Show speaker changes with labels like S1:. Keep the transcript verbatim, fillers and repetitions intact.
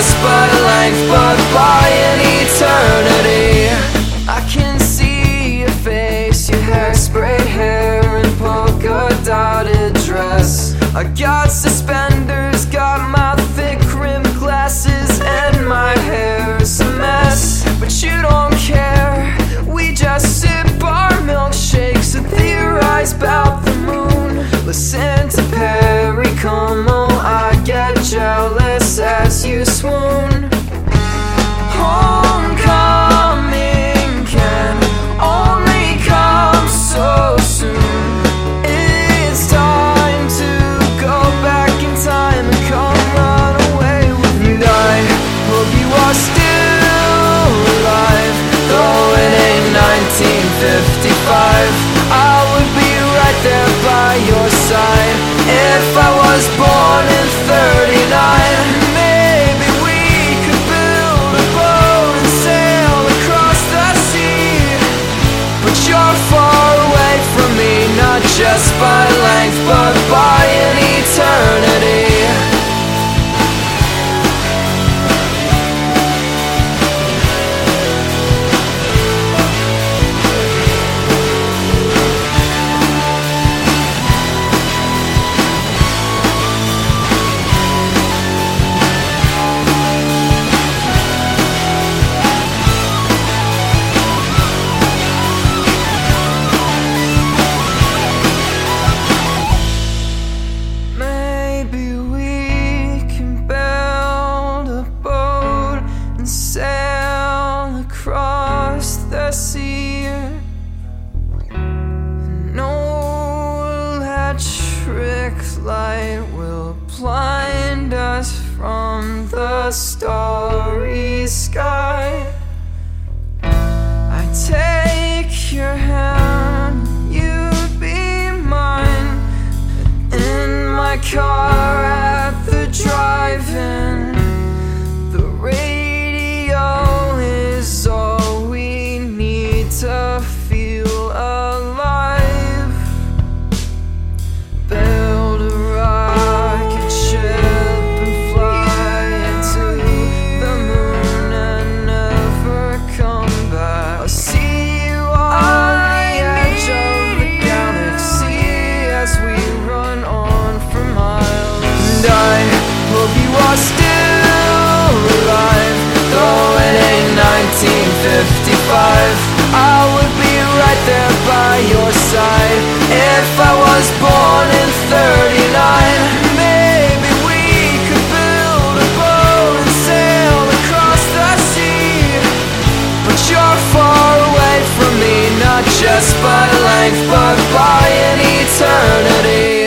S1: just by length, but by an eternity. I can see your face, your hairspray hair and polka dotted dress. I got suspenders, got my thick rimmed glasses, and my hair's a mess. But you don't care, we just sip our milkshakes and theorize about the moon. Listen to Perry Como, I get jealous as you swoon. Homecoming can only come so soon. It's time to go back in time and come run away with me. And I hope you are still alive, though it ain't nineteen fifty-five. I would be right there by your side if I was born in thirty-nine. Maybe we could build a boat and sail across the sea. But you're far away from me, not just by length, but by an eternity. Sail across the sea. No electric light will blind us from the starry sky. I take your hand, you'd be mine. In my car at the drive-in, the radio is all we need to feel alive. Build a rocket ship and fly into the moon and never come back. I'll see you on the edge of the galaxy as we run on for miles. And I hope you are still alive, though it ain't nineteen fifty-five. I would be right there by your side if I was born in thirty-nine. Maybe we could build a boat and sail across the sea. But you're far away from me, not just by length, but by an eternity.